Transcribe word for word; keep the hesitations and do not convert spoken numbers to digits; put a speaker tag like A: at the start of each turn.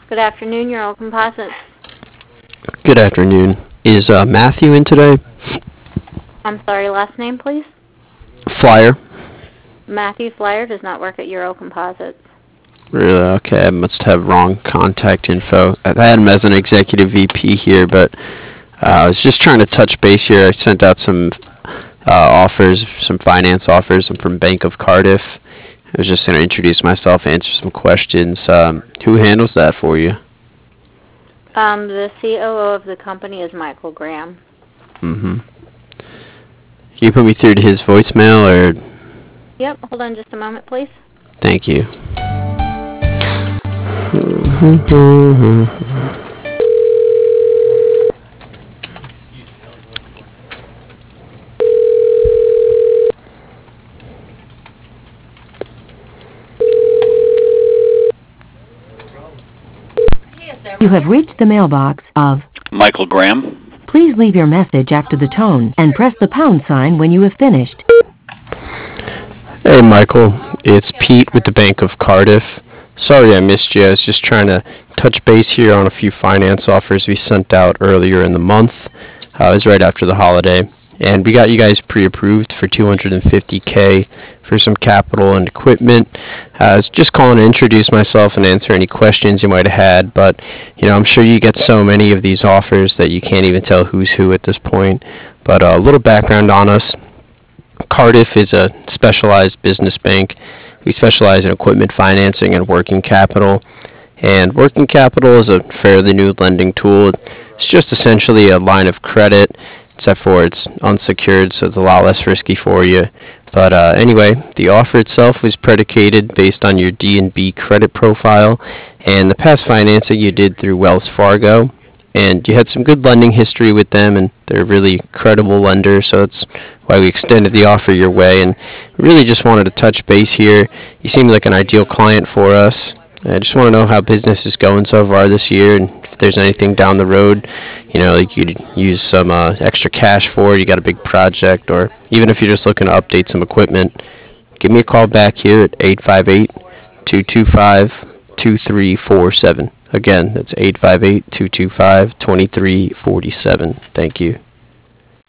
A: Good afternoon, Euro Composites.
B: Good afternoon. Is uh, Matthew in today?
A: I'm sorry, last name, please?
B: Flyer.
A: Matthew Flyer does not work at Euro Composites.
B: Really? Okay, I must have wrong contact info. I had him as an executive V P here, but uh, I was just trying to touch base here. I sent out some uh, offers, some finance offers. I'm from Bank of Cardiff. I was just going to introduce myself, answer some questions. Um, who handles that for you?
A: Um, the C O O of the company is Michael Graham.
B: Mm-hmm. Can you put me through to his voicemail, or?
A: Yep, hold on just a moment, please.
B: Thank you.
C: You have reached the mailbox of
D: Michael Graham.
C: Please leave your message after the tone and press the pound sign when you have finished.
B: Hey, Michael. It's Pete with the Bank of Cardiff. Sorry I missed you. I was just trying to touch base here on a few finance offers we sent out earlier in the month. Uh, it was right after the holiday. And we got you guys pre-approved for two hundred fifty K for some capital and equipment. Uh, I was just calling to introduce myself and answer any questions you might have had. But, you know, I'm sure you get so many of these offers that you can't even tell who's who at this point. But uh, a little background on us. Cardiff is a specialized business bank. We specialize in equipment financing and working capital. And working capital is a fairly new lending tool. It's just essentially a line of credit, except for it's unsecured, so it's a lot less risky for you. But uh, anyway, the offer itself was predicated based on your D and B credit profile and the past financing you did through Wells Fargo. And you had some good lending history with them, and they're a really credible lender, so that's why we extended the offer your way. And really just wanted to touch base here. You seem like an ideal client for us. I just want to know how business is going so far this year, and if there's anything down the road, you know, like you'd use some uh, extra cash for, you got a big project, or even if you're just looking to update some equipment, give me a call back here at eight five eight, two two five, two three four seven. Again, that's eight five eight, two two five, two three four seven. Thank you.